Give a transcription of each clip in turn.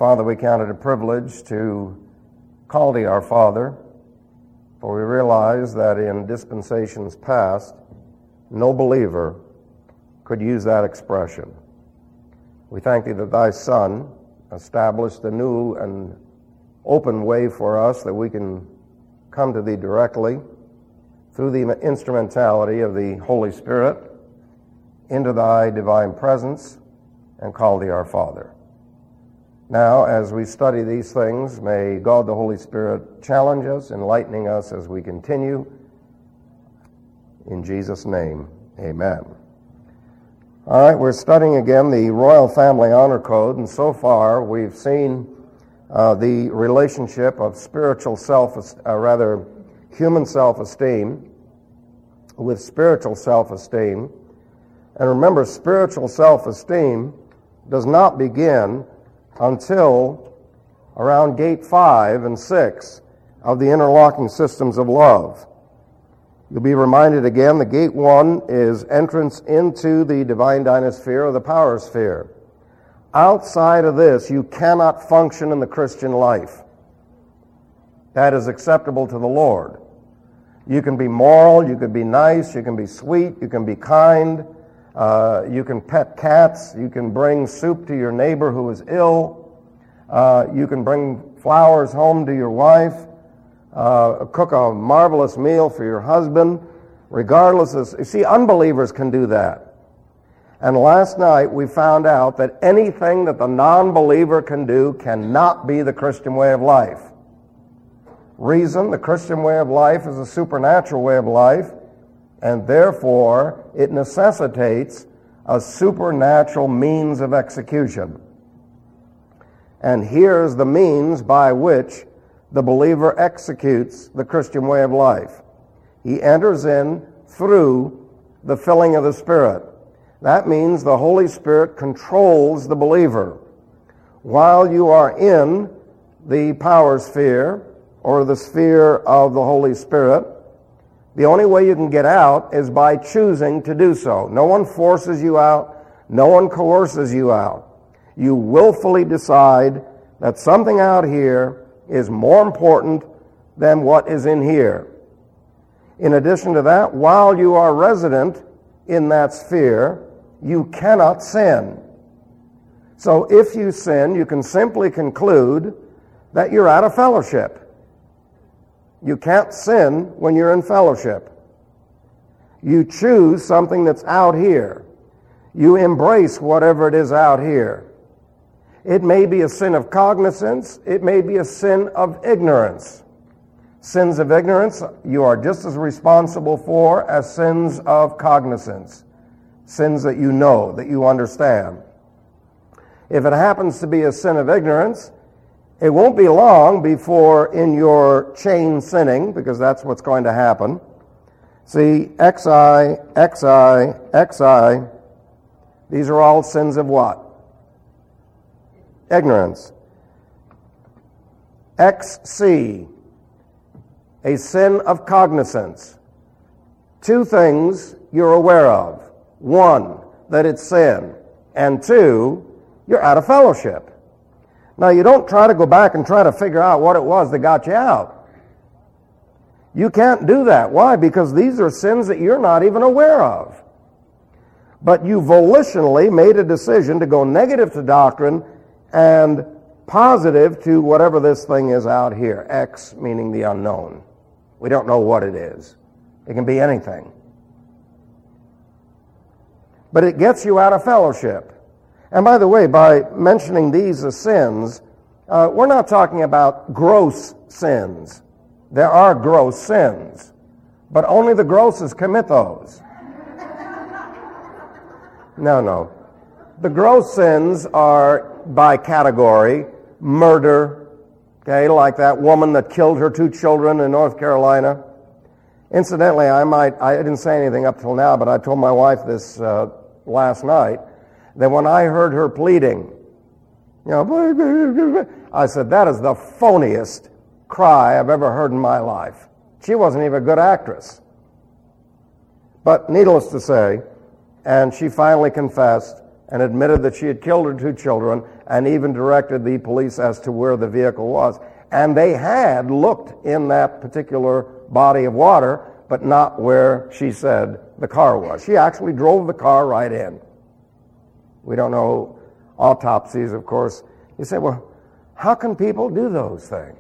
Father, we count it a privilege to call thee our Father, for we realize that in dispensations past, no believer could use that expression. We thank thee that thy Son established a new and open way for us that we can come to thee directly through the instrumentality of the Holy Spirit into thy divine presence and call thee our Father. Now, as we study these things, may God the Holy Spirit challenge us, enlightening us as we continue. In Jesus' name, amen. All right, we're studying again the Royal Family Honor Code, and so far we've seen the relationship of human self-esteem with spiritual self-esteem. And remember, spiritual self-esteem does not begin until around gate 5 and 6 of the interlocking systems of love. You'll be reminded again that gate 1 is entrance into the divine dynasphere or the power sphere. Outside of this, you cannot function in the Christian life. That is acceptable to the Lord. You can be moral, you can be nice, you can be sweet, you can be kind, you can pet cats, you can bring soup to your neighbor who is ill, you can bring flowers home to your wife, cook a marvelous meal for your husband, regardless of... You see, unbelievers can do that. And last night we found out that anything that the non-believer can do cannot be the Christian way of life. Reason, the Christian way of life is a supernatural way of life, and therefore it necessitates a supernatural means of execution. And here's the means by which the believer executes the Christian way of life. He enters in through the filling of the Spirit. That means the Holy Spirit controls the believer. While you are in the power sphere, or the sphere of the Holy Spirit, the only way you can get out is by choosing to do so. No one forces you out. No one coerces you out. You willfully decide that something out here is more important than what is in here. In addition to that, while you are resident in that sphere, you cannot sin. So if you sin, you can simply conclude that you're out of fellowship. You can't sin when you're in fellowship. You choose something that's out here. You embrace whatever it is out here. It may be a sin of cognizance. It may be a sin of ignorance. Sins of ignorance you are just as responsible for as sins of cognizance. Sins that you know, that you understand. If it happens to be a sin of ignorance, it won't be long before in your chain sinning, because that's what's going to happen. See, XI, XI, XI, these are all sins of what? Ignorance. XC, a sin of cognizance. Two things you're aware of. One, that it's sin. And two, you're out of fellowship. Now, you don't try to go back and try to figure out what it was that got you out. You can't do that. Why? Because these are sins that you're not even aware of. But you volitionally made a decision to go negative to doctrine and positive to whatever this thing is out here. X meaning the unknown. We don't know what it is. It can be anything. But it gets you out of fellowship. And by the way, by mentioning these as sins, we're not talking about gross sins. There are gross sins, but only the grossest commit those. No. The gross sins are, by category, murder, okay, like that woman that killed her 2 children in North Carolina. Incidentally, I didn't say anything up till now, but I told my wife this last night, that when I heard her pleading, I said, that is the phoniest cry I've ever heard in my life. She wasn't even a good actress. But needless to say, and she finally confessed, and admitted that she had killed her 2 children and even directed the police as to where the vehicle was. And they had looked in that particular body of water, but not where she said the car was. She actually drove the car right in. We don't know autopsies, of course. You say, well, how can people do those things?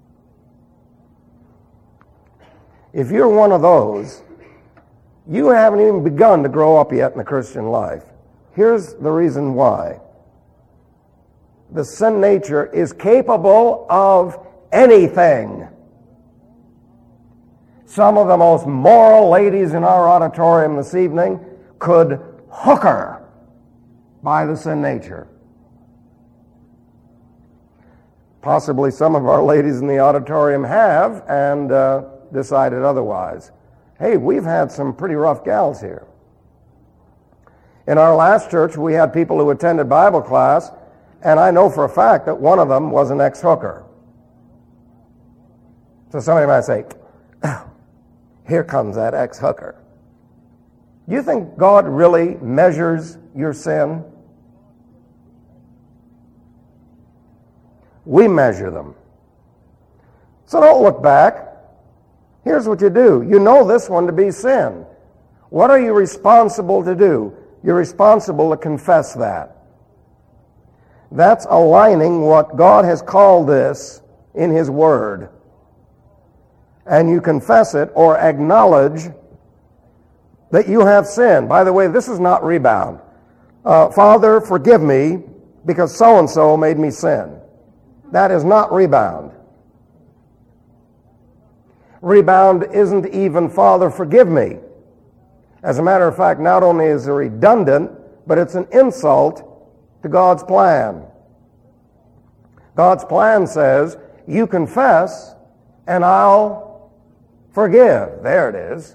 If you're one of those, you haven't even begun to grow up yet in the Christian life. Here's the reason why. The sin nature is capable of anything. Some of the most moral ladies in our auditorium this evening could hook her by the sin nature. Possibly some of our ladies in the auditorium have and decided otherwise. Hey, we've had some pretty rough gals here. In our last church, we had people who attended Bible class, and I know for a fact that one of them was an ex-hooker. So somebody might say, oh, here comes that ex-hooker. Do you think God really measures your sin? We measure them. So don't look back. Here's what you do. You know this one to be sin. What are you responsible to do? You're responsible to confess that. That's aligning what God has called this in His Word. And you confess it or acknowledge that you have sinned. By the way, this is not rebound. Father, forgive me because so-and-so made me sin. That is not rebound. Rebound isn't even, Father, forgive me. As a matter of fact, not only is it redundant, but it's an insult to God's plan. God's plan says, you confess and I'll forgive. There it is.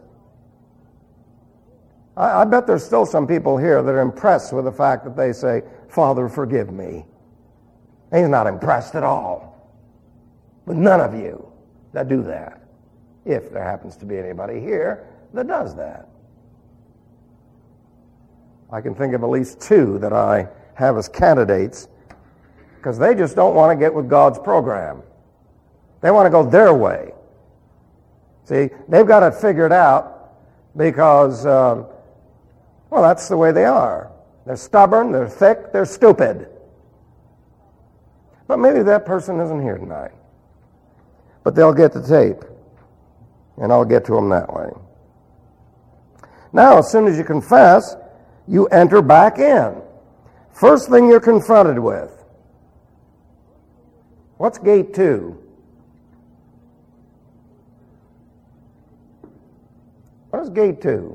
I bet there's still some people here that are impressed with the fact that they say, Father, forgive me. He's not impressed at all with none of you that do that, if there happens to be anybody here that does that. I can think of at least 2 that I have as candidates because they just don't want to get with God's program. They want to go their way. See, they've got it figured out because, well, that's the way they are. They're stubborn, they're thick, they're stupid. But maybe that person isn't here tonight. But they'll get the tape, and I'll get to them that way. Now, as soon as you confess, you enter back in. First thing you're confronted with. What's gate 2? What is gate 2?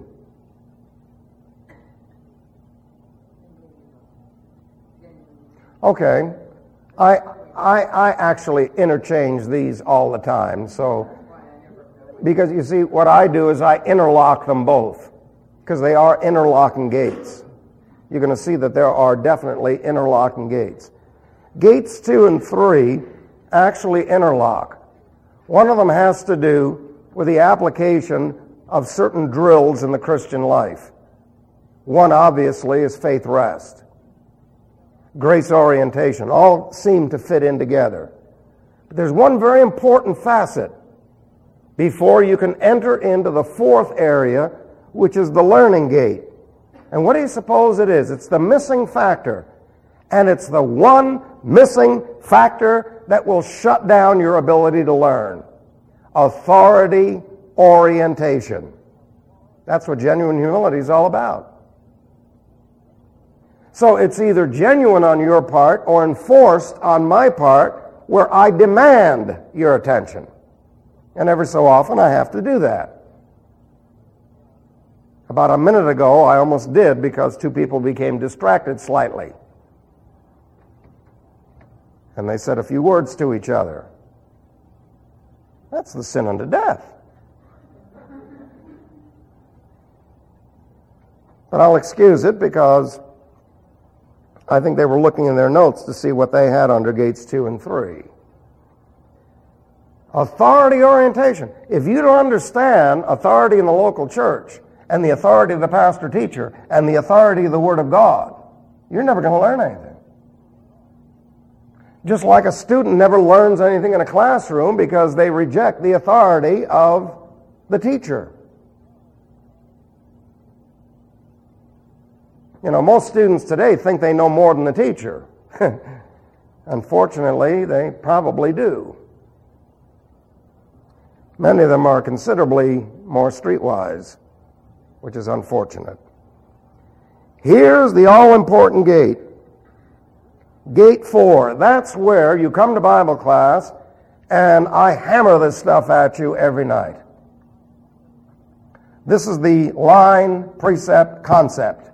Okay. I actually interchange these all the time. So, because you see, what I do is I interlock them both, because they are interlocking gates. You're going to see that there are definitely interlocking gates. Gates 2 and 3 actually interlock. One of them has to do with the application of certain drills in the Christian life. One, obviously, is faith rest. Grace orientation, all seem to fit in together. But there's one very important facet before you can enter into the 4th area, which is the learning gate. And what do you suppose it is? It's the missing factor. And it's the one missing factor that will shut down your ability to learn. Authority orientation. That's what genuine humility is all about. So it's either genuine on your part or enforced on my part, where I demand your attention. And every so often I have to do that. About a minute ago I almost did, because 2 people became distracted slightly. And they said a few words to each other. That's the sin unto death. But I'll excuse it, because I think they were looking in their notes to see what they had under gates 2 and 3. Authority orientation. If you don't understand authority in the local church, and the authority of the pastor teacher, and the authority of the Word of God, you're never going to learn anything. Just like a student never learns anything in a classroom because they reject the authority of the teacher. You know, most students today think they know more than the teacher. Unfortunately, they probably do. Many of them are considerably more streetwise, which is unfortunate. Here's the all-important gate. Gate 4. That's where you come to Bible class and I hammer this stuff at you every night. This is the line, precept, concept.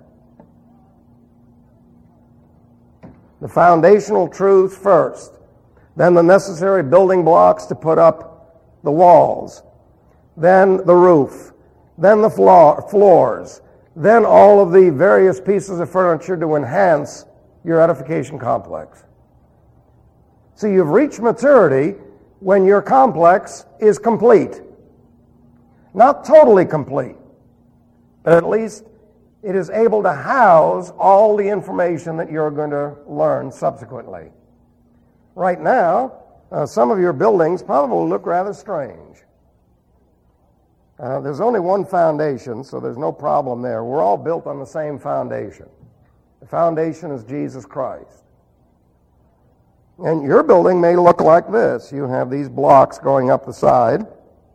The foundational truths first, then the necessary building blocks to put up the walls, then the roof, then the floors, then all of the various pieces of furniture to enhance your edification complex. So you've reached maturity when your complex is complete. Not totally complete, but at least it is able to house all the information that you're going to learn subsequently. Right now, some of your buildings probably look rather strange. There's only one foundation, so there's no problem there. We're all built on the same foundation. The foundation is Jesus Christ. And your building may look like this. You have these blocks going up the side.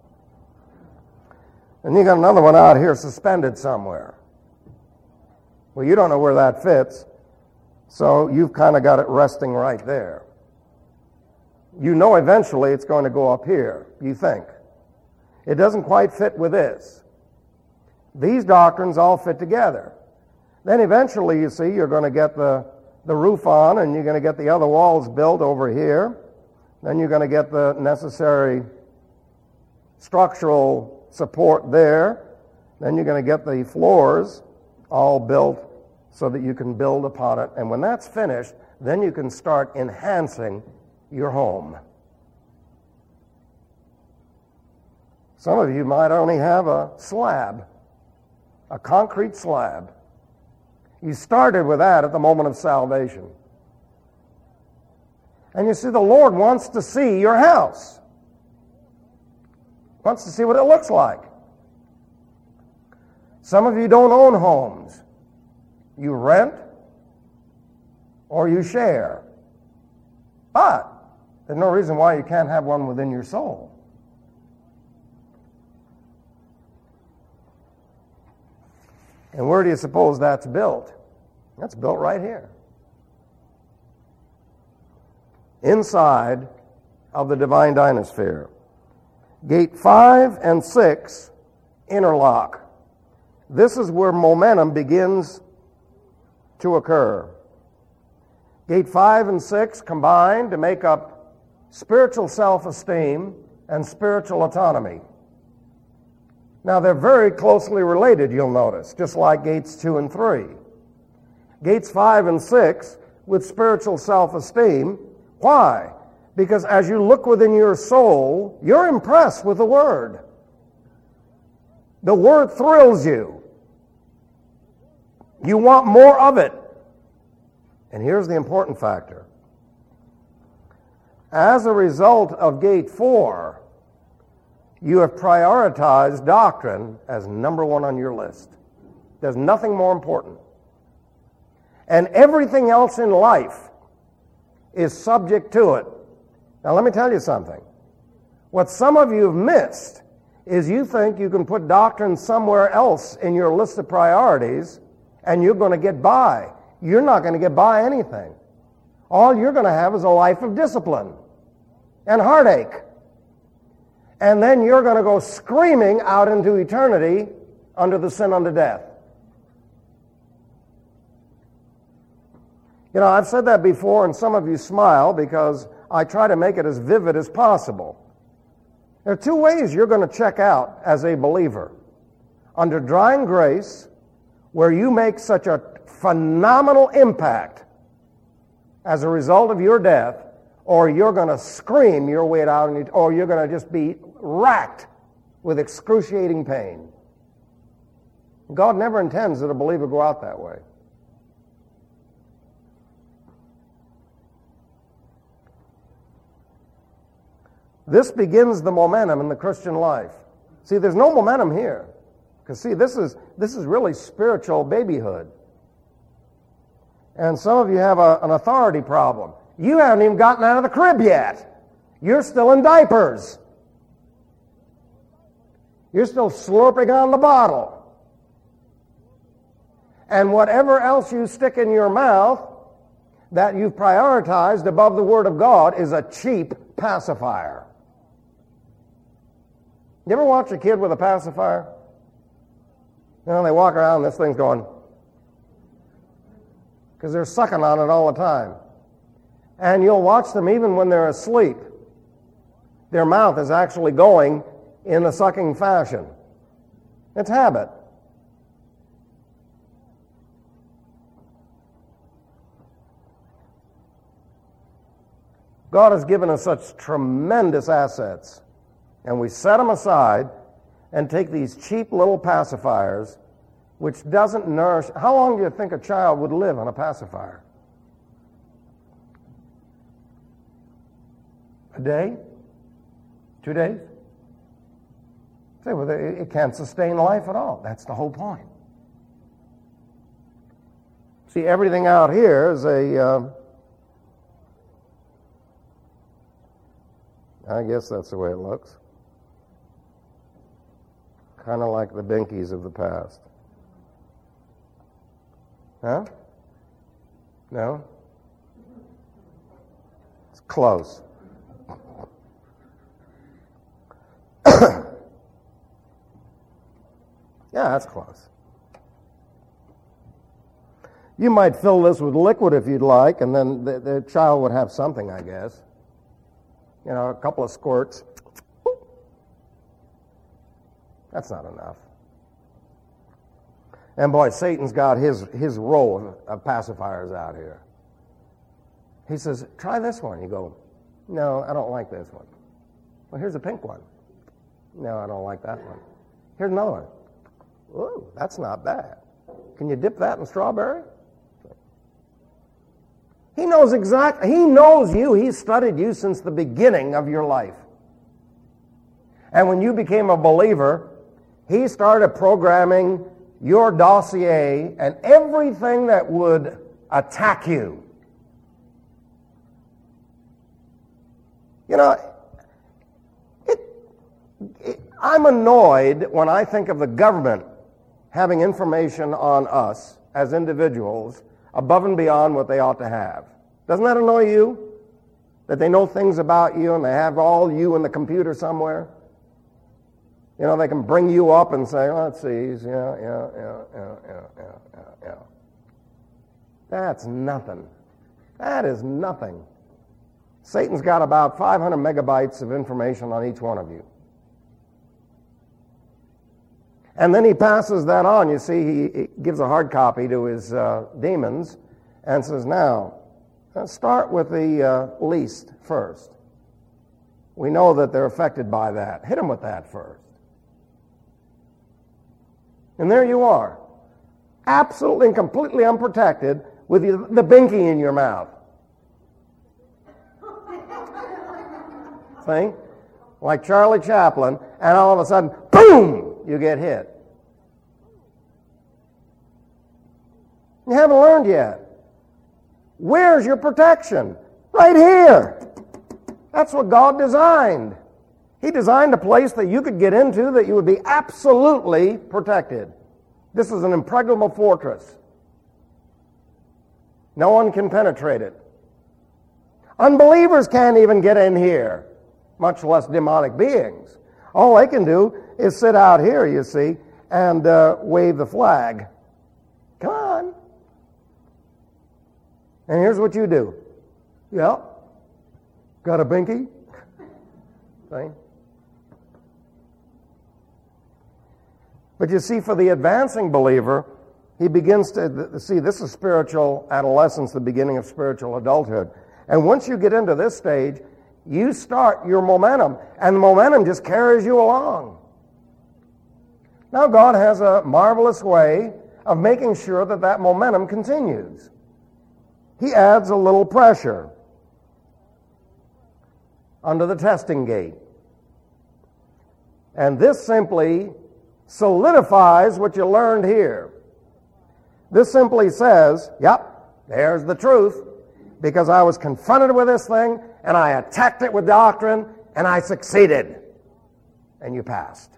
And you got another one out here suspended somewhere. Well, you don't know where that fits, so you've kind of got it resting right there. You know eventually it's going to go up here, you think. It doesn't quite fit with this. These doctrines all fit together. Then eventually, you see, you're going to get the roof on, and you're going to get the other walls built over here. Then you're going to get the necessary structural support there. Then you're going to get the floors all built so that you can build upon it. And when that's finished, then you can start enhancing your home. Some of you might only have a slab, a concrete slab. You started with that at the moment of salvation. And you see, the Lord wants to see your house. Wants to see what it looks like. Some of you don't own homes. You rent or you share. But there's no reason why you can't have one within your soul. And where do you suppose that's built? That's built right here. Inside of the divine dynasphere. Gate 5 and 6 interlock. This is where momentum begins to occur. Gate 5 and 6 combine to make up spiritual self-esteem and spiritual autonomy. Now, they're very closely related, you'll notice, just like gates 2 and 3. Gates 5 and 6 with spiritual self-esteem. Why? Because as you look within your soul, you're impressed with the Word. The Word thrills you. You want more of it. And here's the important factor. As a result of Gate 4, you have prioritized doctrine as number one on your list. There's nothing more important. And everything else in life is subject to it. Now let me tell you something. What some of you have missed is you think you can put doctrine somewhere else in your list of priorities and you're going to get by. You're not going to get by anything. All you're going to have is a life of discipline and heartache. And then you're going to go screaming out into eternity under the sin unto death. You know, I've said that before, and some of you smile because I try to make it as vivid as possible. There are two ways you're going to check out as a believer. Under divine grace, where you make such a phenomenal impact as a result of your death, or you're going to scream your way out, or you're going to just be racked with excruciating pain. God never intends that a believer go out that way. This begins the momentum in the Christian life. See, there's no momentum here. Because see, this is really spiritual babyhood. And some of you have an authority problem. You haven't even gotten out of the crib yet. You're still in diapers. You're still slurping on the bottle. And whatever else you stick in your mouth that you've prioritized above the Word of God is a cheap pacifier. You ever watch a kid with a pacifier? You know, they walk around and this thing's going, because they're sucking on it all the time. And you'll watch them even when they're asleep. Their mouth is actually going in a sucking fashion. It's habit. God has given us such tremendous assets, and we set them aside and take these cheap little pacifiers, which doesn't nourish. How long do you think a child would live on a pacifier? A day? 2 days? Say, well, it can't sustain life at all. That's the whole point. See, everything out here is I guess that's the way it looks. Kind of like the binkies of the past. Huh? No? It's close. Yeah, that's close. You might fill this with liquid if you'd like, and then the child would have something, I guess. You know, a couple of squirts. That's not enough. And boy, Satan's got his row of pacifiers out here. He says, try this one. You go, no, I don't like this one. Well, here's a pink one. No, I don't like that one. Here's another one. Ooh, that's not bad. Can you dip that in strawberry? He knows exactly. He knows you. He's studied you since the beginning of your life. And when you became a believer, he started programming your dossier and everything that would attack you. You know, I'm annoyed when I think of the government having information on us as individuals above and beyond what they ought to have. Doesn't that annoy you? That they know things about you and they have all you in the computer somewhere? You know, they can bring you up and say, let's see, yeah. That's nothing. That is nothing. Satan's got about 500 megabytes of information on each one of you. And then he passes that on. You see, he gives a hard copy to his demons and says, now, let's start with the least first. We know that they're affected by that. Hit them with that first. And there you are, absolutely and completely unprotected with the binky in your mouth. See? Like Charlie Chaplin, and all of a sudden, boom, you get hit. You haven't learned yet. Where's your protection? Right here. That's what God designed. He designed a place that you could get into that you would be absolutely protected. This is an impregnable fortress. No one can penetrate it. Unbelievers can't even get in here, much less demonic beings. All they can do is sit out here, you see, and wave the flag. Come on. And here's what you do. Yeah. Got a binky? See? But you see, for the advancing believer, he begins to see this is spiritual adolescence, the beginning of spiritual adulthood. And once you get into this stage, you start your momentum, and the momentum just carries you along. Now God has a marvelous way of making sure that that momentum continues. He adds a little pressure under the testing gate. And this simply solidifies what you learned here. This simply says, yep, there's the truth, because I was confronted with this thing, and I attacked it with doctrine, and I succeeded. And you passed.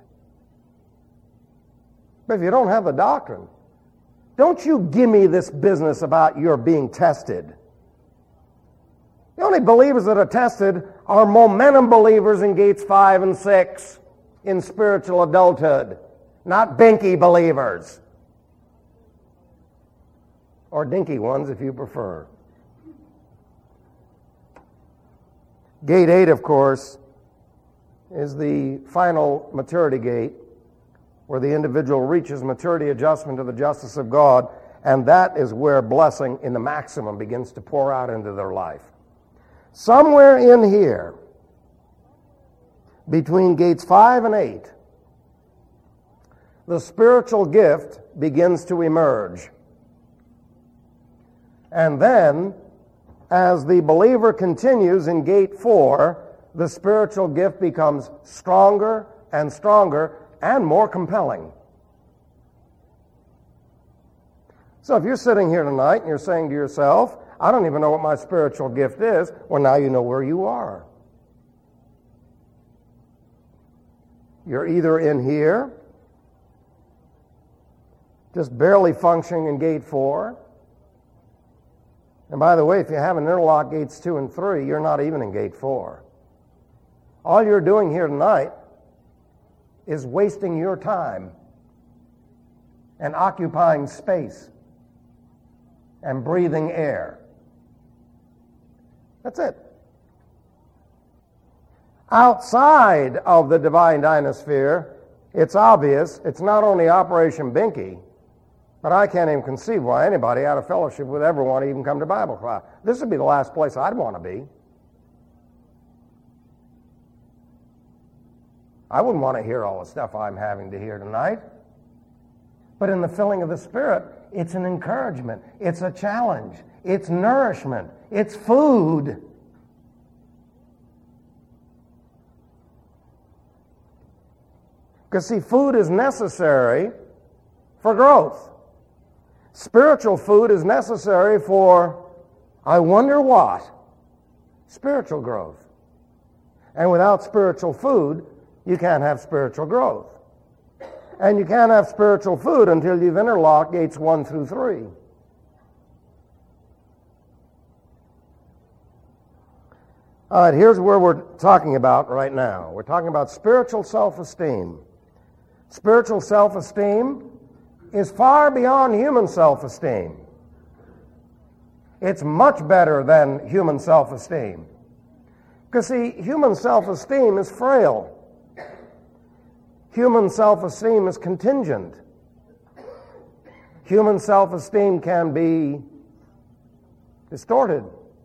But if you don't have the doctrine, don't you give me this business about your being tested. The only believers that are tested are momentum believers in Gates 5 and 6 in spiritual adulthood, not binky believers. Or dinky ones if you prefer. Gate 8, of course, is the final maturity gate where the individual reaches maturity adjustment to the justice of God, and that is where blessing in the maximum begins to pour out into their life. Somewhere in here, between gates 5 and 8, the spiritual gift begins to emerge. And then, as the believer continues in gate 4, the spiritual gift becomes stronger and stronger and more compelling. So if you're sitting here tonight and you're saying to yourself, I don't even know what my spiritual gift is, well, now you know where you are. You're either in here, just barely functioning in gate 4. And by the way, if you haven't interlocked gates 2 and 3, you're not even in gate 4. All you're doing here tonight is wasting your time and occupying space and breathing air. That's it. Outside of the divine dynasphere, it's obvious it's not only Operation Binky, but I can't even conceive why anybody out of fellowship would ever want to even come to Bible class. This would be the last place I'd want to be. I wouldn't want to hear all the stuff I'm having to hear tonight. But in the filling of the Spirit, it's an encouragement. It's a challenge. It's nourishment. It's food. Because, see, food is necessary for growth. Spiritual food is necessary for, I wonder what? Spiritual growth. And without spiritual food, you can't have spiritual growth. And you can't have spiritual food until you've interlocked gates 1 through 3. All right, here's where we're talking about right now. We're talking about spiritual self-esteem. Spiritual self-esteem is far beyond human self-esteem. It's much better than human self-esteem. Because, see, human self-esteem is frail. Human self-esteem is contingent. Human self-esteem can be distorted.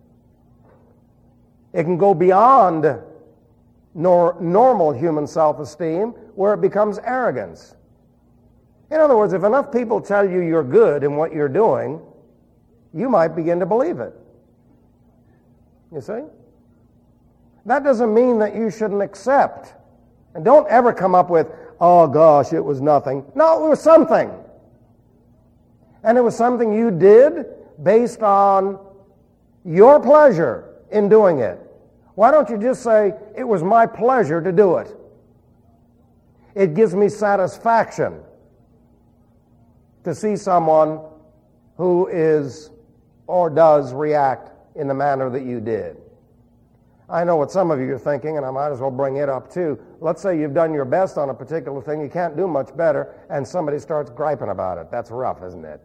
It can go beyond normal human self-esteem where it becomes arrogance. In other words, if enough people tell you you're good in what you're doing, you might begin to believe it. You see? That doesn't mean that you shouldn't accept. And don't ever come up with, oh gosh, it was nothing. No, it was something. And it was something you did based on your pleasure in doing it. Why don't you just say, it was my pleasure to do it? It gives me satisfaction to see someone who is or does react in the manner that you did. I know what some of you are thinking, and I might as well bring it up too. Let's say you've done your best on a particular thing, you can't do much better, and somebody starts griping about it. That's rough, isn't it?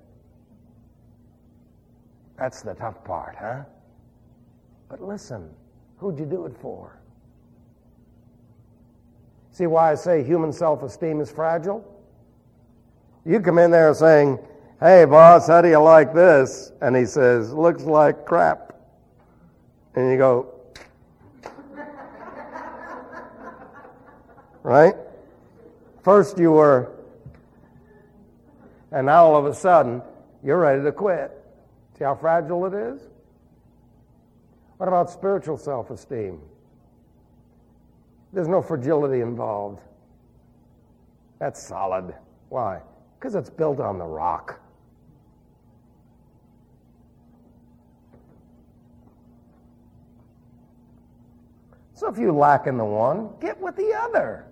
That's the tough part, huh? But listen, who'd you do it for? See why I say human self-esteem is fragile? You come in there saying, hey boss, how do you like this? And he says, looks like crap. And you go, right? First you were, and now all of a sudden, you're ready to quit. See how fragile it is? What about spiritual self-esteem? There's no fragility involved. That's solid. Why? Because it's built on the rock. So if you lack in the one, get with the other.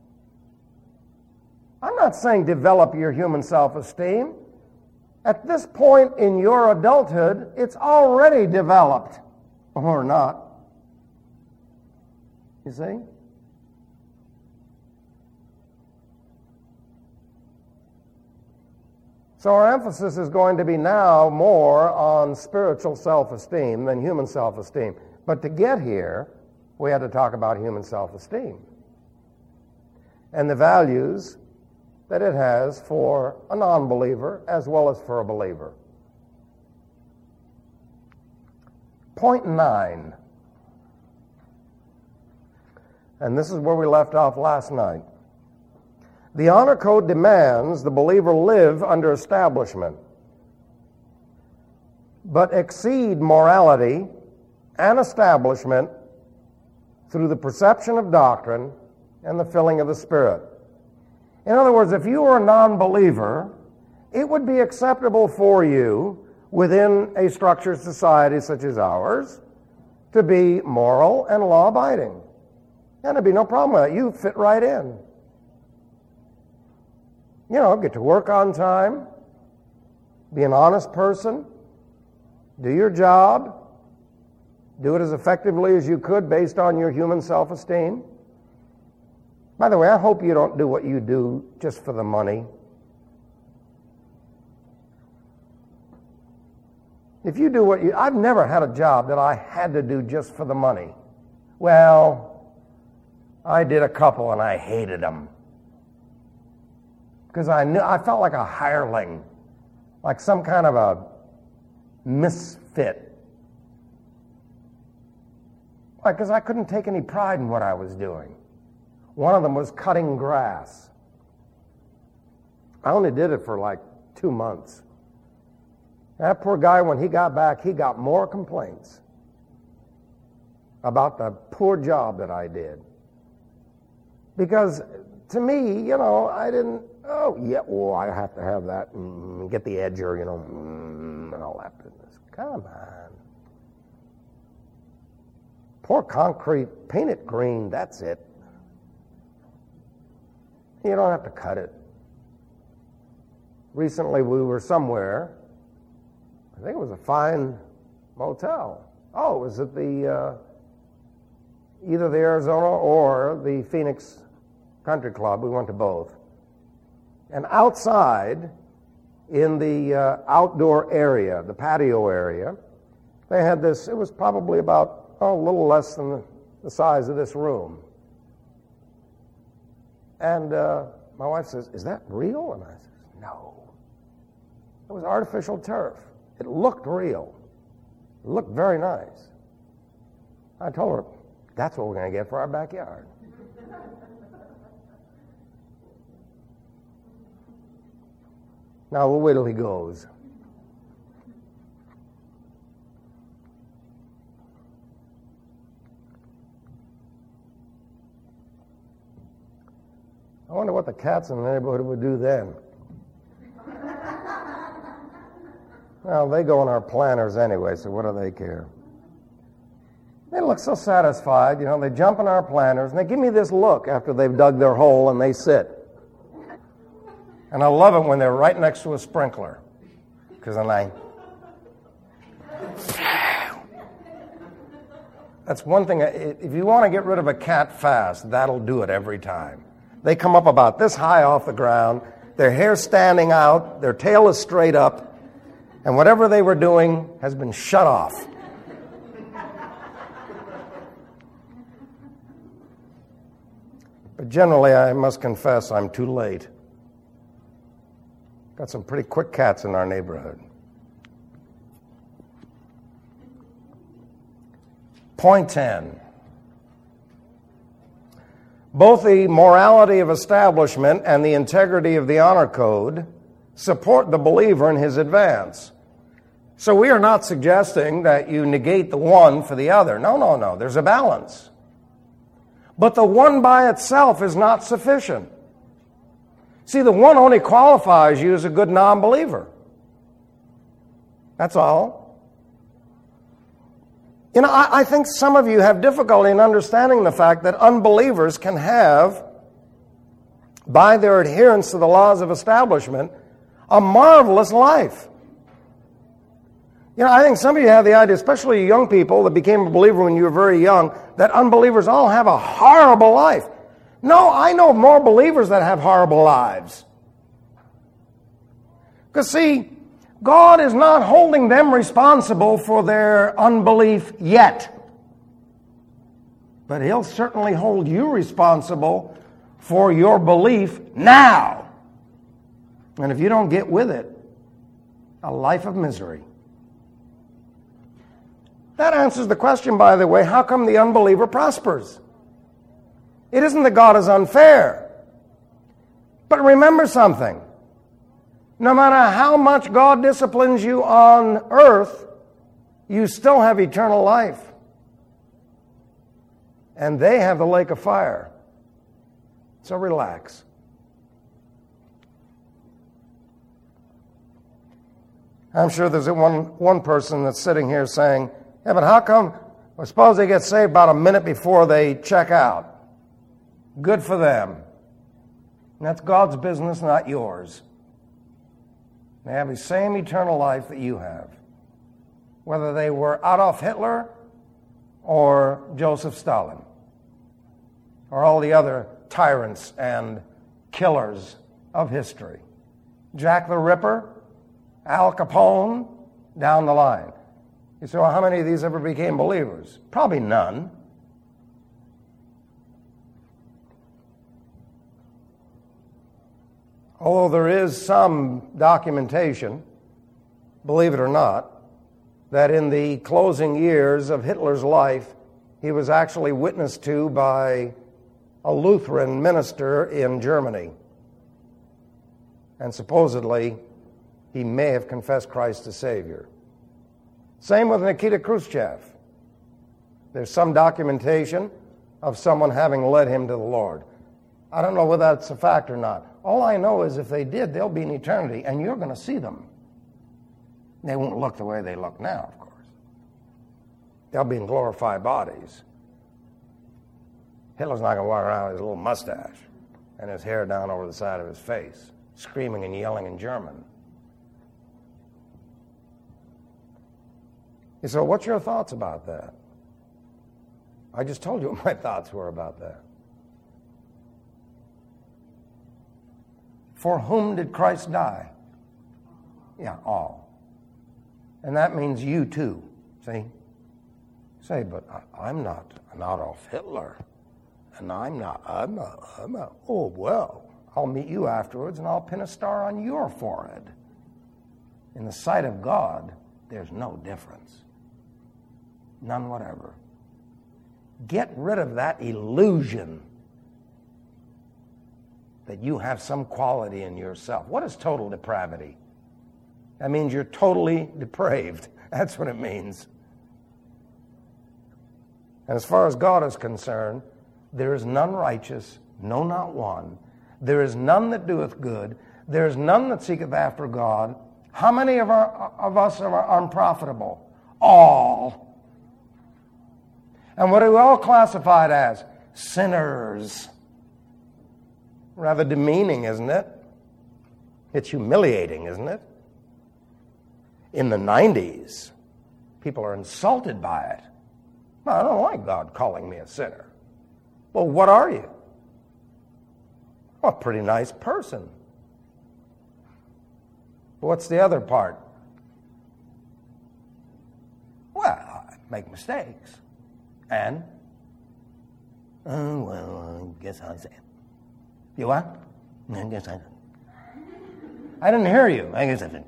I'm not saying develop your human self-esteem. At this point in your adulthood, it's already developed, or not. You see? So our emphasis is going to be now more on spiritual self-esteem than human self-esteem. But to get here, we had to talk about human self-esteem and the values that it has for a non-believer as well as for a believer. Point 9. And this is where we left off last night. The honor code demands the believer live under establishment, but exceed morality and establishment through the perception of doctrine and the filling of the Spirit. In other words, if you were a non-believer, it would be acceptable for you within a structured society such as ours to be moral and law-abiding. And there'd be no problem with that. You fit right in. You know, get to work on time, be an honest person, do your job, do it as effectively as you could based on your human self-esteem. By the way, I hope you don't do what you do just for the money. If you do what you... I've never had a job that I had to do just for the money. Well, I did a couple and I hated them. Because I felt like a hireling, like some kind of a misfit. Because I couldn't take any pride in what I was doing. One of them was cutting grass. I only did it for like 2 months. That poor guy, when he got back, he got more complaints about the poor job that I did. Because to me, you know, I didn't, I have to have that and get the edger, you know, and all that business. Come on. Pour concrete, paint it green, that's it. You don't have to cut it. Recently we were somewhere, I think it was a fine motel. Oh, it was at the, either the Arizona or the Phoenix Country Club. We went to both. And outside, in the outdoor area, the patio area, they had this, it was probably about, a little less than the size of this room. And my wife says, "Is that real?" And I said, "No. It was artificial turf. It looked real. It looked very nice." I told her, "That's what we're going to get for our backyard." Now we'll wait till he goes. I wonder what the cats in the neighborhood would do then. Well, they go in our planters anyway, so what do they care? They look so satisfied, you know, they jump in our planters, and they give me this look after they've dug their hole and they sit. And I love it when they're right next to a sprinkler, because then that's one thing, if you want to get rid of a cat fast, that'll do it every time. They come up about this high off the ground, their hair standing out, their tail is straight up, and whatever they were doing has been shut off. But generally, I must confess, I'm too late. Got some pretty quick cats in our neighborhood. Point 10. Both the morality of establishment and the integrity of the honor code support the believer in his advance. So we are not suggesting that you negate the one for the other. No. There's a balance. But the one by itself is not sufficient. See, the one only qualifies you as a good non-believer. That's all. You know, I think some of you have difficulty in understanding the fact that unbelievers can have, by their adherence to the laws of establishment, a marvelous life. You know, I think some of you have the idea, especially young people that became a believer when you were very young, that unbelievers all have a horrible life. No, I know more believers that have horrible lives. Because see, God is not holding them responsible for their unbelief yet. But He'll certainly hold you responsible for your belief now. And if you don't get with it, a life of misery. That answers the question, by the way, how come the unbeliever prospers? It isn't that God is unfair. But remember something. No matter how much God disciplines you on earth, you still have eternal life. And they have the lake of fire. So relax. I'm sure there's one person that's sitting here saying, yeah, but how come, well, suppose they get saved about a minute before they check out. Good for them. And that's God's business, not yours. They have the same eternal life that you have. Whether they were Adolf Hitler or Joseph Stalin or all the other tyrants and killers of history. Jack the Ripper, Al Capone, down the line. You say, well, how many of these ever became believers? Probably none. Although there is some documentation, believe it or not, that in the closing years of Hitler's life, he was actually witnessed to by a Lutheran minister in Germany. And supposedly, he may have confessed Christ as Savior. Same with Nikita Khrushchev. There's some documentation of someone having led him to the Lord. I don't know whether that's a fact or not. All I know is if they did, they'll be in eternity, and you're going to see them. They won't look the way they look now, of course. They'll be in glorified bodies. Hitler's not going to walk around with his little mustache and his hair down over the side of his face, screaming and yelling in German. You say, what's your thoughts about that? I just told you what my thoughts were about that. For whom did Christ die? Yeah, all. And that means you too, see? Say, but I'm not an Adolf Hitler. And I'm not, oh, well, I'll meet you afterwards and I'll pin a star on your forehead. In the sight of God, there's no difference. None whatever. Get rid of that illusion that you have some quality in yourself. What is total depravity? That means you're totally depraved. That's what it means. And as far as God is concerned, there is none righteous, no, not one. There is none that doeth good. There is none that seeketh after God. How many of us are unprofitable? All. And what are we all classified as? Sinners. Rather demeaning, isn't it? It's humiliating, isn't it? In the 90s, people are insulted by it. Well, I don't like God calling me a sinner. Well, what are you? Well, a pretty nice person. What's the other part? Well, I make mistakes. And? Oh, well, I guess I said. You what? I guess I did. I didn't hear you. I guess I did.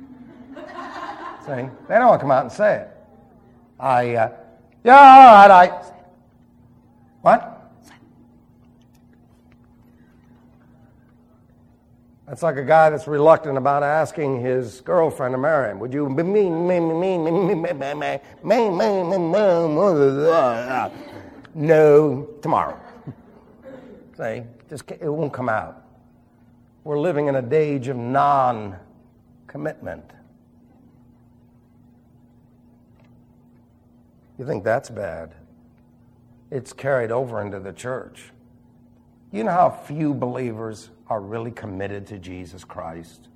See? They don't want to come out and say it. Yeah, all right, What? That's like a guy that's reluctant about asking his girlfriend to marry him. Would you be no, tomorrow. See? It won't come out. We're living in a age of non-commitment. You think that's bad? It's carried over into the church. You know how few believers are really committed to Jesus Christ?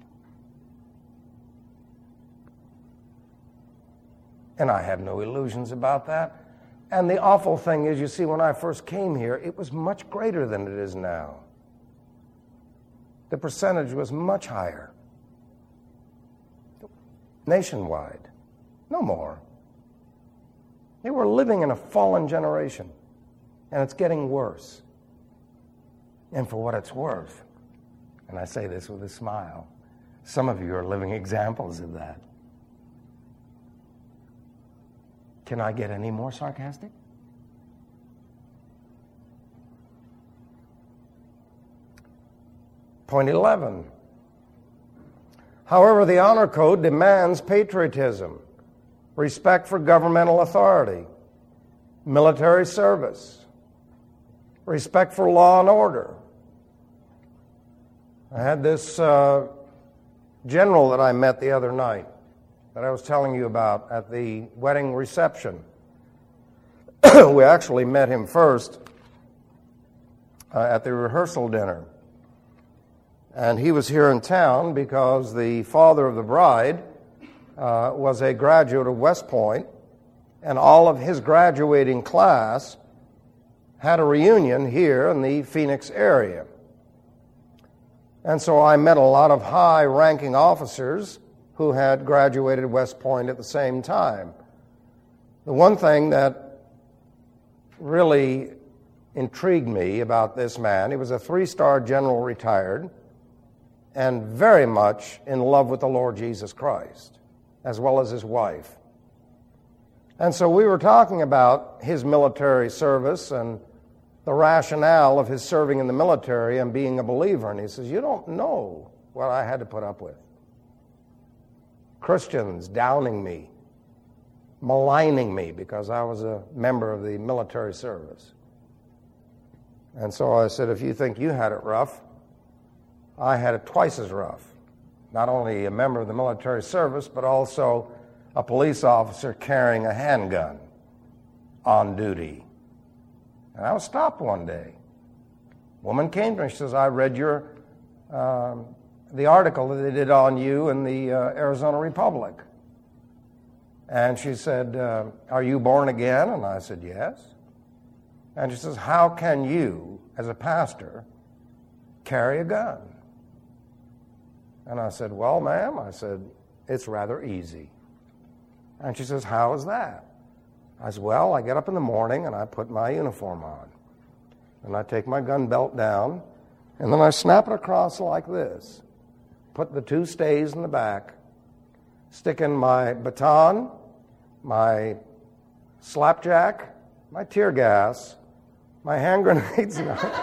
And I have no illusions about that. And the awful thing is, you see, when I first came here, it was much greater than it is now. The percentage was much higher. Nationwide. No more. They were living in a fallen generation. And it's getting worse. And for what it's worth, and I say this with a smile, some of you are living examples of that. Can I get any more sarcastic? Point 11. However, the honor code demands patriotism, respect for governmental authority, military service, respect for law and order. I had this general that I met the other night that I was telling you about at the wedding reception. We actually met him first at the rehearsal dinner. And he was here in town because the father of the bride was a graduate of West Point, and all of his graduating class had a reunion here in the Phoenix area. And so I met a lot of high-ranking officers who had graduated West Point at the same time. The one thing that really intrigued me about this man, he was a 3-star general retired and very much in love with the Lord Jesus Christ, as well as his wife. And so we were talking about his military service and the rationale of his serving in the military and being a believer. And he says, you don't know what I had to put up with. Christians downing me, maligning me because I was a member of the military service. And so I said, if you think you had it rough, I had it twice as rough. Not only a member of the military service, but also a police officer carrying a handgun on duty. And I was stopped one day. A woman came to me, she says, I read the article that they did on you in the Arizona Republic. And she said, are you born again? And I said, yes. And she says, how can you, as a pastor, carry a gun? And I said, well, ma'am, I said, it's rather easy. And she says, how is that? I said, well, I get up in the morning and I put my uniform on. And I take my gun belt down, and then I snap it across like this. Put the 2 stays in the back, stick in my baton, my slapjack, my tear gas, my hand grenades.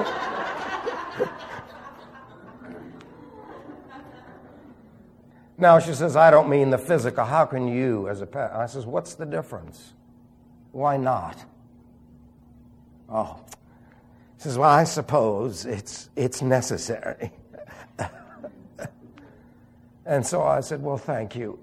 Now she says, I don't mean the physical. How can you as a pet? I says, what's the difference? Why not? Oh. She says, well, I suppose it's necessary. And so I said, well, thank you.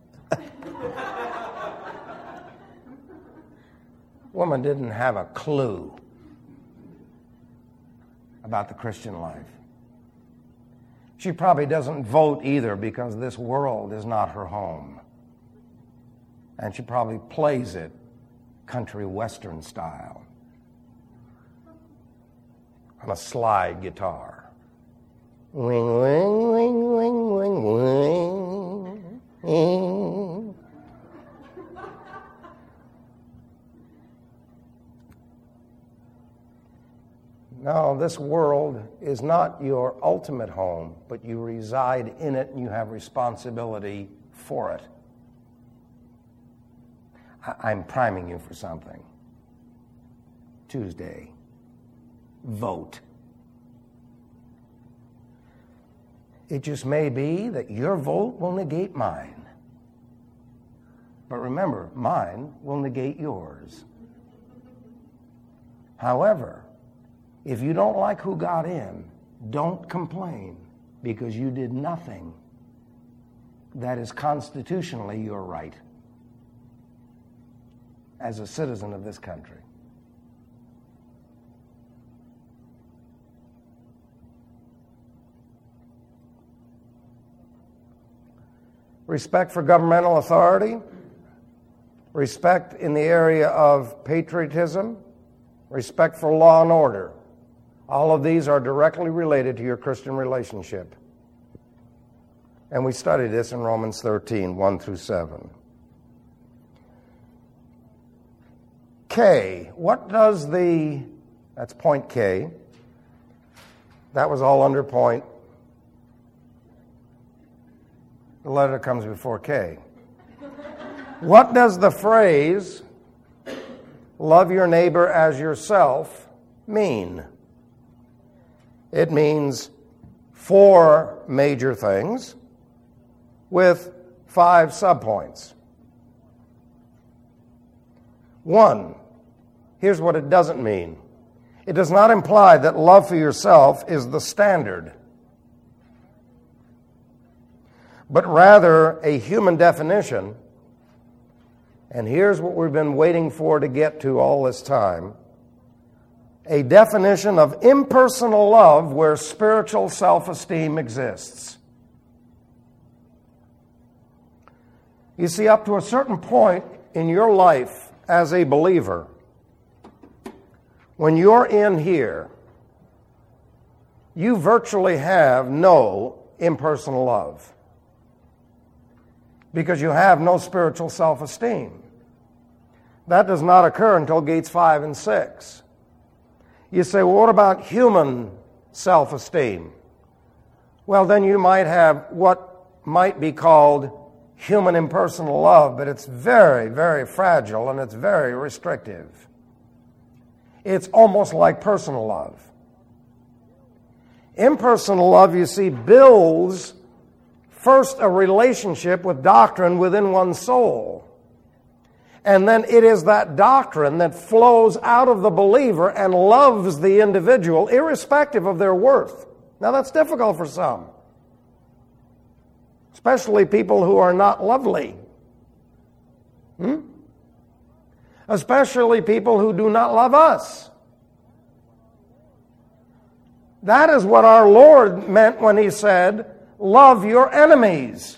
Woman didn't have a clue about the Christian life. She probably doesn't vote either because this world is not her home. And she probably plays it country western style on a slide guitar. Wing, wing, wing, wing, wing, wing. No, this world is not your ultimate home, but you reside in it and you have responsibility for it. I'm priming you for something. Tuesday, vote. It just may be that your vote will negate mine. But remember, mine will negate yours. However, if you don't like who got in, don't complain. because you did nothing that is constitutionally your right as a citizen of this country. Respect for governmental authority, respect in the area of patriotism, respect for law and order. All of these are directly related to your Christian relationship. And we studied this in Romans 13, 1 through 7. K, what does that's point K. That was all under point. The letter comes before K. What does the phrase, love your neighbor as yourself, mean? It means 4 major things with 5 subpoints. 1, here's what it doesn't mean. It does not imply that love for yourself is the standard, but rather a human definition. And here's what we've been waiting for to get to all this time. A definition of impersonal love where spiritual self-esteem exists. You see, up to a certain point in your life as a believer, when you're in here, you virtually have no impersonal love because you have no spiritual self-esteem. That does not occur until gates 5 and 6. You say, well, what about human self-esteem? Well, then you might have what might be called human impersonal love, but it's very, very fragile and it's very restrictive. It's almost like personal love. Impersonal love, you see, builds first a relationship with doctrine within one's soul. And then it is that doctrine that flows out of the believer and loves the individual irrespective of their worth. Now that's difficult for some, especially people who are not lovely. Especially people who do not love us. That is what our Lord meant when He said, love your enemies.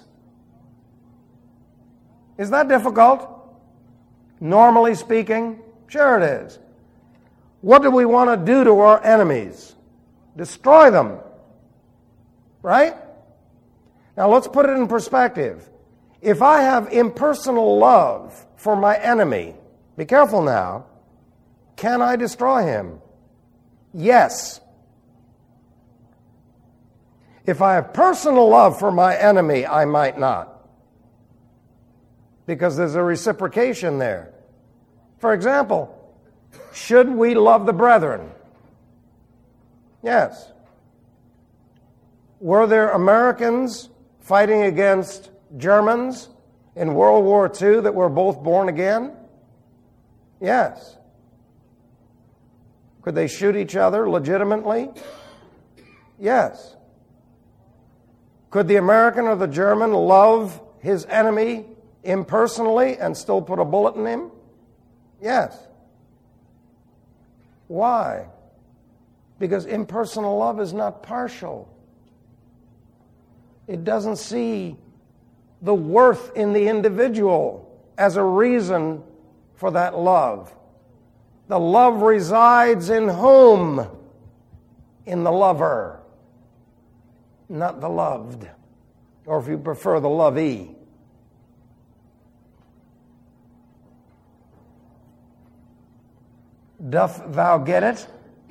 Is that difficult? Normally speaking, sure it is. What do we want to do to our enemies? Destroy them. Right? Now let's put it in perspective. If I have impersonal love for my enemy, be careful now, can I destroy him? Yes. If I have personal love for my enemy, I might not. Because there's a reciprocation there. For example, should we love the brethren? Yes. Were there Americans fighting against Germans in World War II that were both born again? Yes. Could they shoot each other legitimately? Yes. Could the American or the German love his enemy impersonally and still put a bullet in him? Yes. Why? Because impersonal love is not partial. It doesn't see the worth in the individual as a reason for that love. The love resides in whom? In the lover, not the loved, or if you prefer, the lovee. Doth thou get it?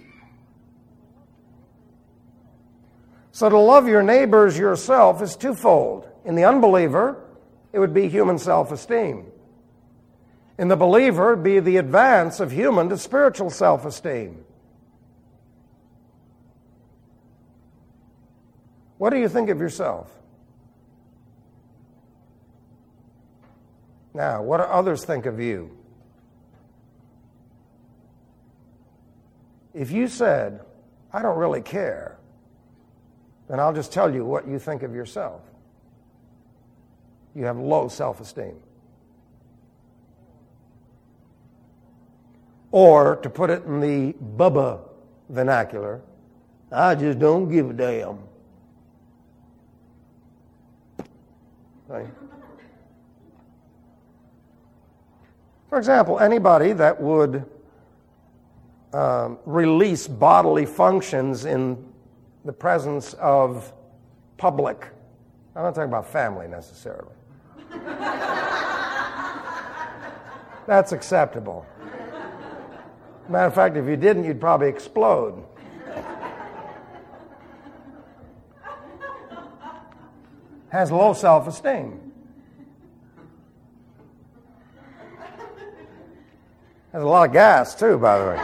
So to love your neighbors yourself is twofold. In the unbeliever, it would be human self-esteem. In the believer, it would be the advance of human to spiritual self-esteem. What do you think of yourself? Now, what do others think of you? If you said, I don't really care, then I'll just tell you what you think of yourself. You have low self-esteem. Or, to put it in the Bubba vernacular, I just don't give a damn. Right? For example, anybody that would release bodily functions in the presence of public, I'm not talking about family necessarily. That's acceptable. Matter of fact, if you didn't, you'd probably explode. Has low self-esteem. Has a lot of gas, too, by the way.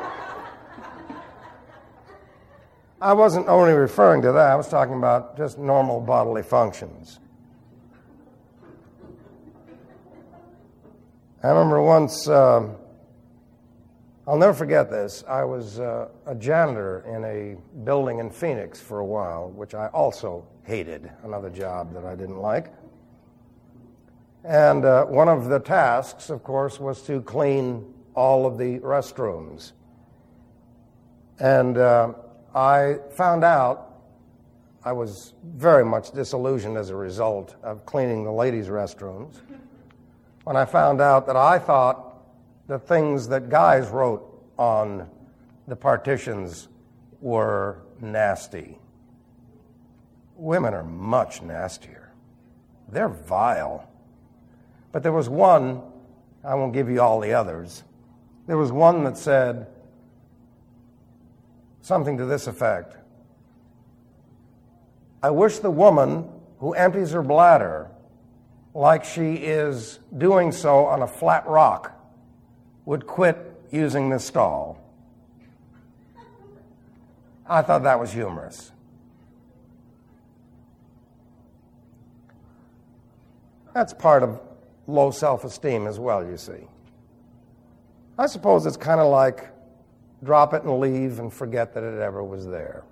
I wasn't only referring to that. I was talking about just normal bodily functions. I remember once, I'll never forget this. I was a janitor in a building in Phoenix for a while, which I also hated, another job that I didn't like. And one of the tasks, of course, was to clean all of the restrooms. And I found out I was very much disillusioned as a result of cleaning the ladies' restrooms when I found out that I thought the things that guys wrote on the partitions were nasty. Women are much nastier. They're vile. But there was one, I won't give you all the others, there was one that said something to this effect: I wish the woman who empties her bladder like she is doing so on a flat rock would quit using this stall. I thought that was humorous. That's part of low self-esteem as well, you see. I suppose it's kind of like drop it and leave and forget that it ever was there.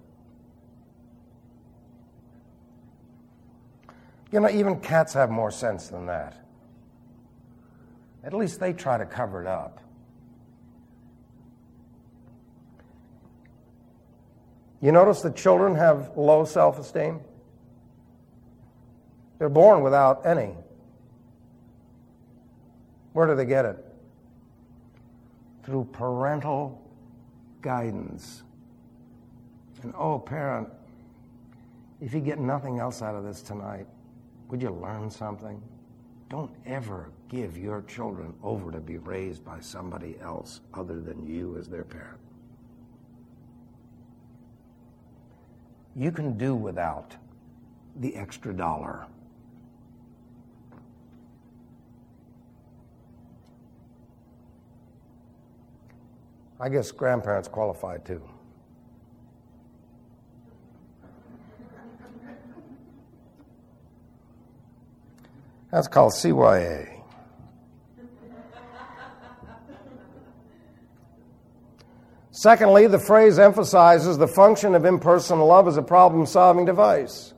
You know, even cats have more sense than that. At least they try to cover it up. You notice that children have low self-esteem? They're born without any. Where do they get it? Through parental guidance. And oh, parent, if you get nothing else out of this tonight, would you learn something? Don't ever give your children over to be raised by somebody else other than you as their parent. You can do without the extra dollar. I guess grandparents qualify too. That's called CYA. Secondly, the phrase emphasizes the function of impersonal love as a problem-solving device.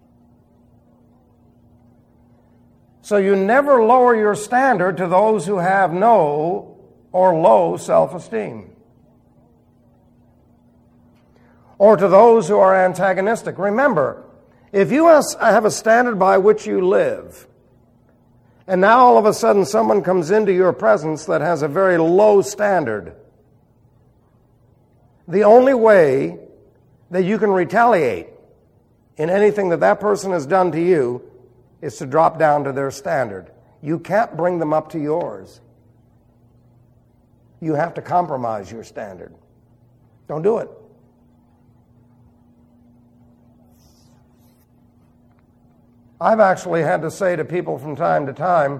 So you never lower your standard to those who have no or low self-esteem, or to those who are antagonistic. Remember, if you have a standard by which you live, and now all of a sudden someone comes into your presence that has a very low standard, the only way that you can retaliate in anything that that person has done to you is to drop down to their standard. You can't bring them up to yours. You have to compromise your standard. Don't do it. I've actually had to say to people from time to time,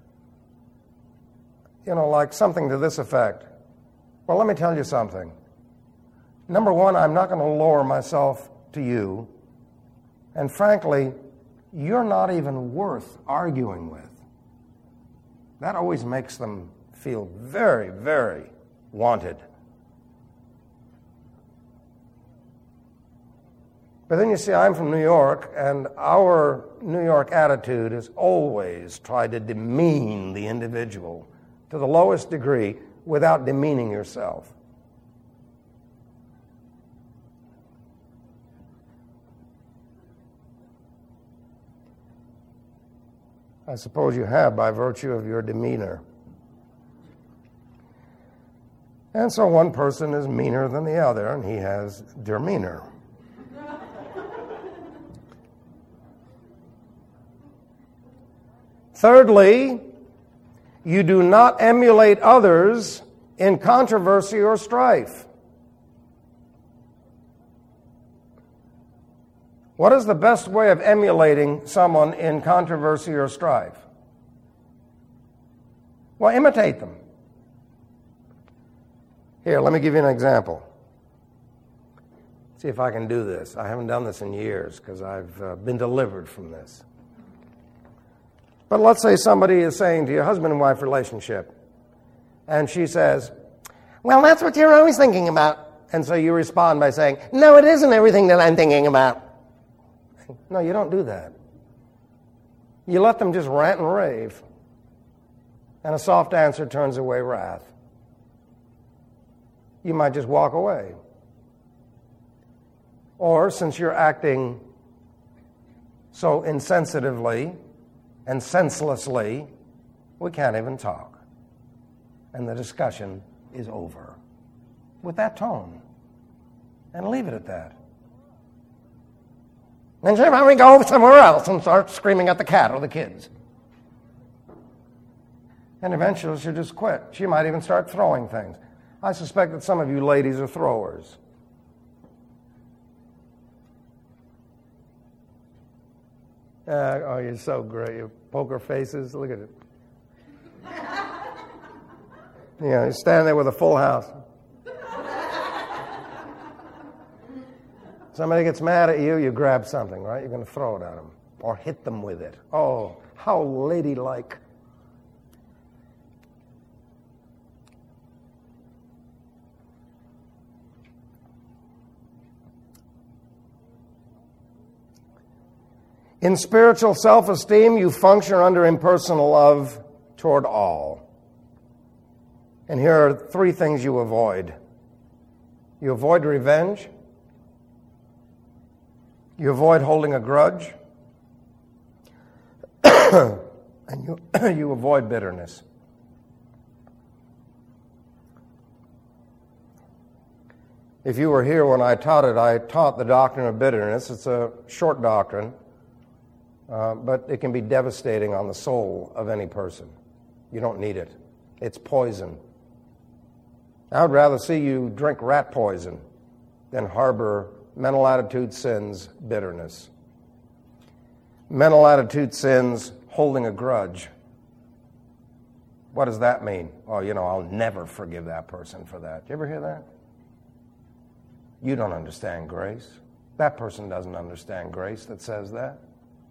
like something to this effect. Well, let me tell you something. Number one, I'm not going to lower myself to you. And frankly, you're not even worth arguing with. That always makes them feel very, very wanted. But then you see, I'm from New York, and our New York attitude has always tried to demean the individual to the lowest degree without demeaning yourself. I suppose you have by virtue of your demeanor. And so one person is meaner than the other, and he has demeanor. Thirdly, you do not emulate others in controversy or strife. What is the best way of emulating someone in controversy or strife? Well, imitate them. Here, let me give you an example. See if I can do this. I haven't done this in years because I've been delivered from this. But let's say somebody is saying to your husband and wife relationship, and she says, well, that's what you're always thinking about. And so you respond by saying, no, it isn't everything that I'm thinking about. No, you don't do that. You let them just rant and rave. And a soft answer turns away wrath. You might just walk away. Or, since you're acting so insensitively and senselessly, we can't even talk. And the discussion is over. With that tone. And leave it at that. And so why don't we go somewhere else and start screaming at the cat or the kids? And eventually she'll just quit. She might even start throwing things. I suspect that some of you ladies are throwers. Oh, you're so great. Your poker faces, look at it. Yeah, you stand there with a full house. Somebody gets mad at you, you grab something, right? You're going to throw it at them or hit them with it. Oh, how ladylike. In spiritual self-esteem, you function under impersonal love toward all. And here are 3 things you avoid. You avoid revenge. You avoid holding a grudge. And you avoid bitterness. If you were here when I taught it, I taught the doctrine of bitterness. It's a short doctrine. But it can be devastating on the soul of any person. You don't need it. It's poison. I would rather see you drink rat poison than harbor mental attitude sins, bitterness. Mental attitude sins, holding a grudge. What does that mean? Oh, I'll never forgive that person for that. You ever hear that? You don't understand grace. That person doesn't understand grace that says that.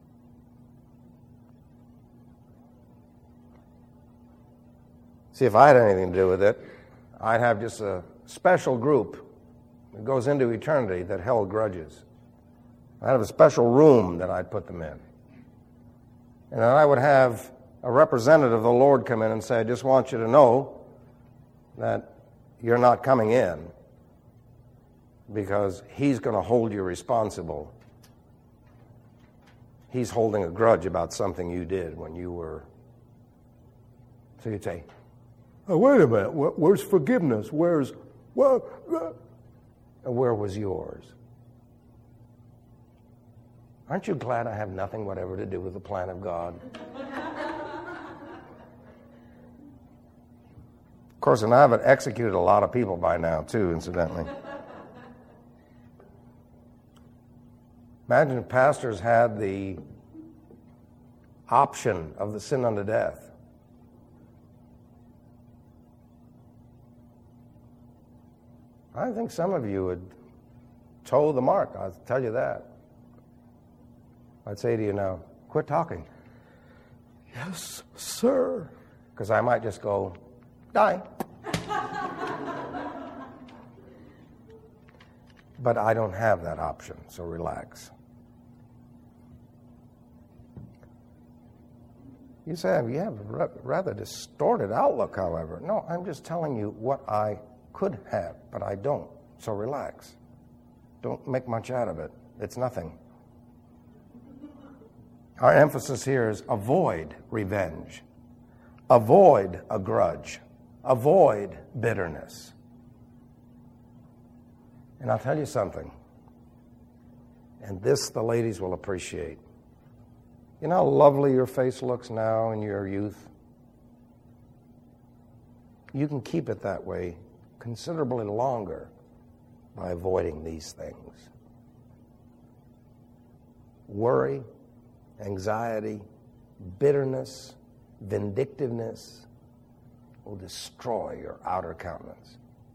See, if I had anything to do with it, I'd have just a special group that goes into eternity that held grudges. I'd have a special room that I'd put them in. And then I would have a representative of the Lord come in and say, I just want you to know that you're not coming in because He's going to hold you responsible. He's holding a grudge about something you did when you were. So you'd say, oh, wait a minute, where's forgiveness? Where was yours? Aren't you glad I have nothing whatever to do with the plan of God? Of course, and I haven't executed a lot of people by now, too, incidentally. Imagine if pastors had the option of the sin unto death. I think some of you would toe the mark, I'll tell you that. I'd say to you now, quit talking. Yes, sir. Because I might just go, die. But I don't have that option, so relax. You say, you have a rather distorted outlook, however. No, I'm just telling you what I could have, but I don't, so relax. Don't make much out of it. It's nothing. Our emphasis here is avoid revenge. Avoid a grudge. Avoid bitterness. And I'll tell you something, and this the ladies will appreciate. You know how lovely your face looks now in your youth? You can keep it that way considerably longer by avoiding these things. Worry, anxiety, bitterness, vindictiveness will destroy your outer countenance.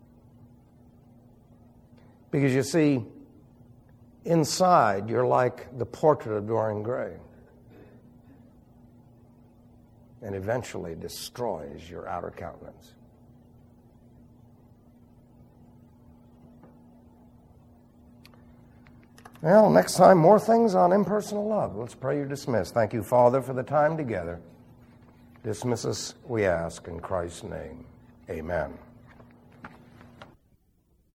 Because you see, inside you're like the portrait of Dorian Gray, and eventually destroys your outer countenance. Well, next time, more things on impersonal love. Let's pray you're dismissed. Thank you, Father, for the time together. Dismiss us, we ask, in Christ's name. Amen.